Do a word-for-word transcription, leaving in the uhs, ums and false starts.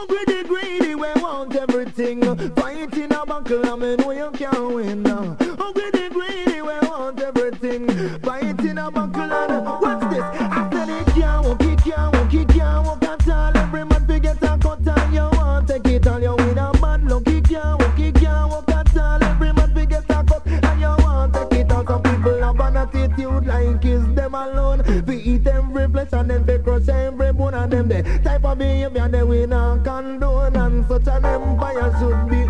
greedy, greedy, we want everything. Fighting a battle, I mean, we you can't win. Oh, greedy, greedy, we want everything. Fighting a battle, and what's this? I said it can't walk, it can't walk, it can't walk at all. Every man fi get a cut and you want take it all. You with a bad luck, it can't walk, it can't walk at all. Every man fi get a cut and you want take it all. Some people have an attitude like it's them alone. We eat every flesh and then they crush every bone of them. The type of behavior they we not condone, and such an empire should be